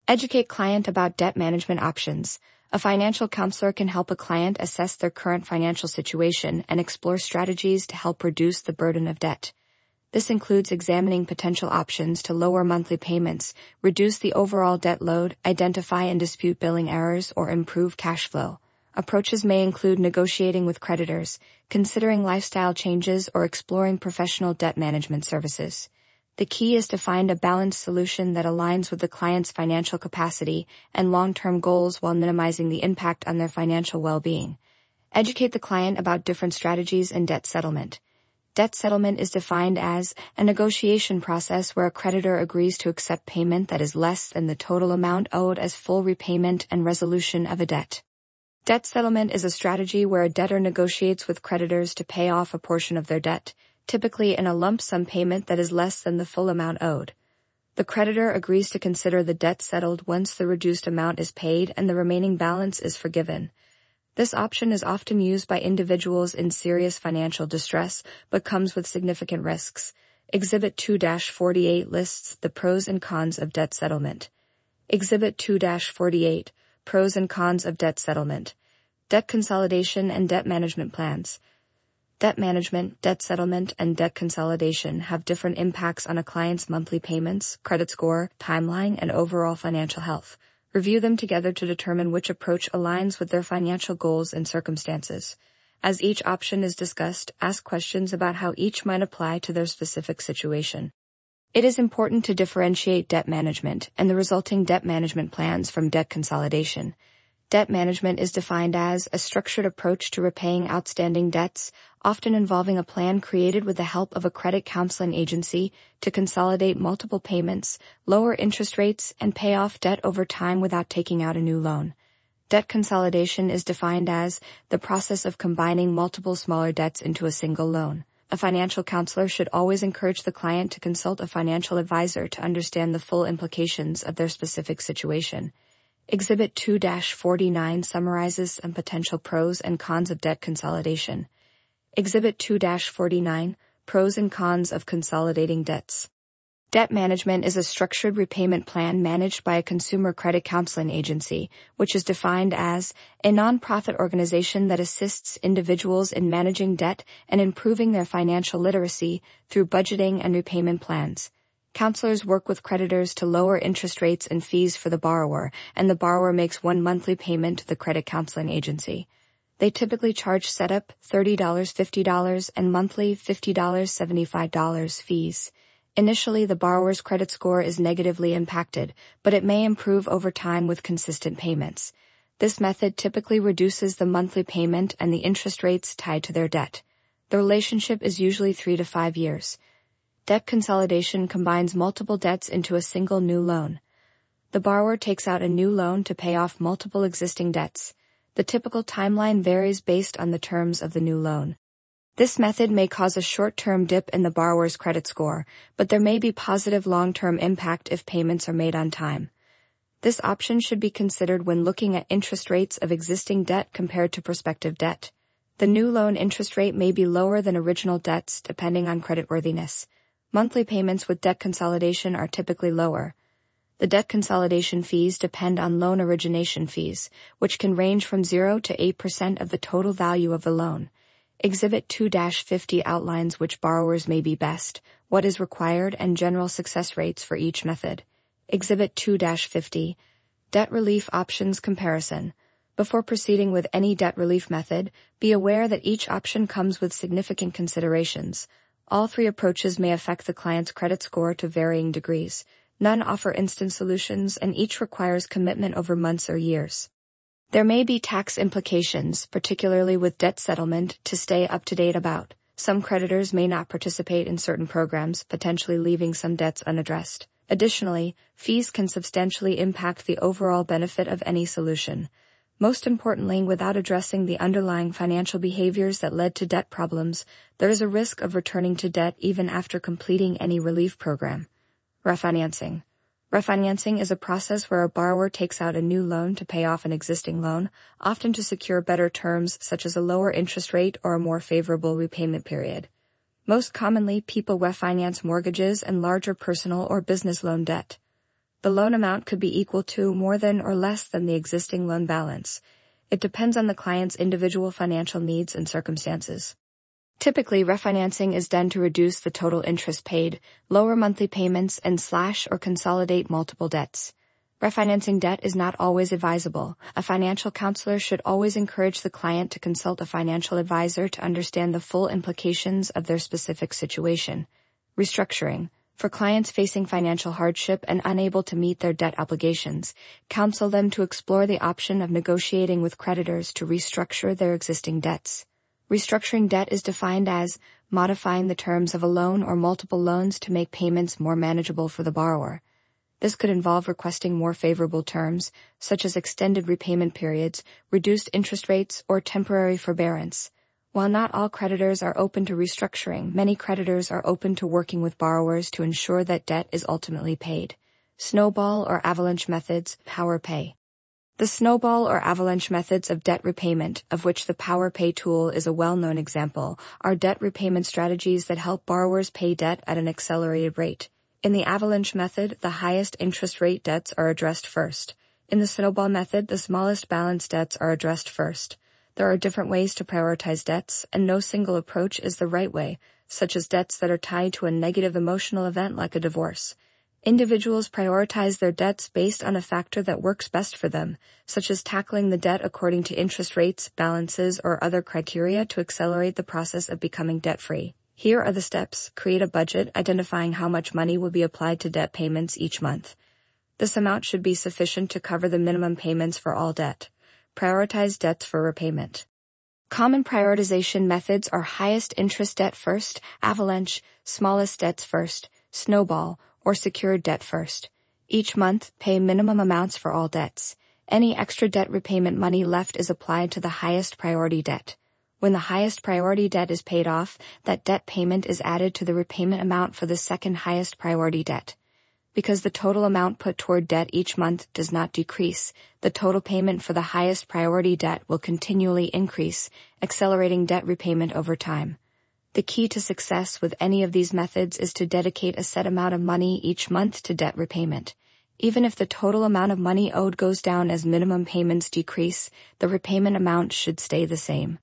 Educate client about debt management options. A financial counselor can help a client assess their current financial situation and explore strategies to help reduce the burden of debt. This includes examining potential options to lower monthly payments, reduce the overall debt load, identify and dispute billing errors, or improve cash flow. Approaches may include negotiating with creditors, considering lifestyle changes, or exploring professional debt management services. The key is to find a balanced solution that aligns with the client's financial capacity and long-term goals while minimizing the impact on their financial well-being. Educate the client about different strategies in debt settlement. Debt settlement is defined as a negotiation process where a creditor agrees to accept payment that is less than the total amount owed as full repayment and resolution of a debt. Debt settlement is a strategy where a debtor negotiates with creditors to pay off a portion of their debt, typically in a lump sum payment that is less than the full amount owed. The creditor agrees to consider the debt settled once the reduced amount is paid and the remaining balance is forgiven. This option is often used by individuals in serious financial distress, but comes with significant risks. Exhibit 2-48 lists the pros and cons of debt settlement. Exhibit 2-48, Pros and Cons of Debt Settlement. Debt consolidation and debt management plans. Debt management, debt settlement, and debt consolidation have different impacts on a client's monthly payments, credit score, timeline, and overall financial health. Review them together to determine which approach aligns with their financial goals and circumstances. As each option is discussed, ask questions about how each might apply to their specific situation. It is important to differentiate debt management and the resulting debt management plans from debt consolidation. Debt management is defined as a structured approach to repaying outstanding debts, often involving a plan created with the help of a credit counseling agency to consolidate multiple payments, lower interest rates, and pay off debt over time without taking out a new loan. Debt consolidation is defined as the process of combining multiple smaller debts into a single loan. A financial counselor should always encourage the client to consult a financial advisor to understand the full implications of their specific situation. Exhibit 2-49 summarizes some potential pros and cons of debt consolidation. Exhibit 2-49, Pros and Cons of Consolidating Debts. Debt management is a structured repayment plan managed by a consumer credit counseling agency, which is defined as a nonprofit organization that assists individuals in managing debt and improving their financial literacy through budgeting and repayment plans. Counselors work with creditors to lower interest rates and fees for the borrower, and the borrower makes one monthly payment to the credit counseling agency. They typically charge setup $30, $50, and monthly $50, $75 fees. Initially, the borrower's credit score is negatively impacted, but it may improve over time with consistent payments. This method typically reduces the monthly payment and the interest rates tied to their debt. The relationship is usually 3 to 5 years. Debt consolidation combines multiple debts into a single new loan. The borrower takes out a new loan to pay off multiple existing debts. The typical timeline varies based on the terms of the new loan. This method may cause a short-term dip in the borrower's credit score, but there may be positive long-term impact if payments are made on time. This option should be considered when looking at interest rates of existing debt compared to prospective debt. The new loan interest rate may be lower than original debts depending on creditworthiness. Monthly payments with debt consolidation are typically lower. The debt consolidation fees depend on loan origination fees, which can range from 0 to 8% of the total value of the loan. Exhibit 2-50 outlines which borrowers may be best, what is required, and general success rates for each method. Exhibit 2-50, Debt Relief Options Comparison. Before proceeding with any debt relief method, be aware that each option comes with significant considerations. All 3 approaches may affect the client's credit score to varying degrees. None offer instant solutions, and each requires commitment over months or years. There may be tax implications, particularly with debt settlement, to stay up to date about. Some creditors may not participate in certain programs, potentially leaving some debts unaddressed. Additionally, fees can substantially impact the overall benefit of any solution. Most importantly, without addressing the underlying financial behaviors that led to debt problems, there is a risk of returning to debt even after completing any relief program. Refinancing. Refinancing is a process where a borrower takes out a new loan to pay off an existing loan, often to secure better terms such as a lower interest rate or a more favorable repayment period. Most commonly, people refinance mortgages and larger personal or business loan debt. The loan amount could be equal to, more than, or less than the existing loan balance. It depends on the client's individual financial needs and circumstances. Typically, refinancing is done to reduce the total interest paid, lower monthly payments, and slash or consolidate multiple debts. Refinancing debt is not always advisable. A financial counselor should always encourage the client to consult a financial advisor to understand the full implications of their specific situation. Restructuring. For clients facing financial hardship and unable to meet their debt obligations, counsel them to explore the option of negotiating with creditors to restructure their existing debts. Restructuring debt is defined as modifying the terms of a loan or multiple loans to make payments more manageable for the borrower. This could involve requesting more favorable terms, such as extended repayment periods, reduced interest rates, or temporary forbearance. While not all creditors are open to restructuring, many creditors are open to working with borrowers to ensure that debt is ultimately paid. Snowball or avalanche methods, PowerPay. The snowball or avalanche methods of debt repayment, of which the PowerPay tool is a well-known example, are debt repayment strategies that help borrowers pay debt at an accelerated rate. In the avalanche method, the highest interest rate debts are addressed first. In the snowball method, the smallest balance debts are addressed first. There are different ways to prioritize debts, and no single approach is the right way, such as debts that are tied to a negative emotional event like a divorce. Individuals prioritize their debts based on a factor that works best for them, such as tackling the debt according to interest rates, balances, or other criteria to accelerate the process of becoming debt-free. Here are the steps. Create a budget, identifying how much money will be applied to debt payments each month. This amount should be sufficient to cover the minimum payments for all debt. Prioritize debts for repayment. Common prioritization methods are highest interest debt first, avalanche, smallest debts first, snowball, or secured debt first. Each month, pay minimum amounts for all debts. Any extra debt repayment money left is applied to the highest priority debt. When the highest priority debt is paid off, that debt payment is added to the repayment amount for the second highest priority debt. Because the total amount put toward debt each month does not decrease, the total payment for the highest priority debt will continually increase, accelerating debt repayment over time. The key to success with any of these methods is to dedicate a set amount of money each month to debt repayment. Even if the total amount of money owed goes down as minimum payments decrease, the repayment amount should stay the same.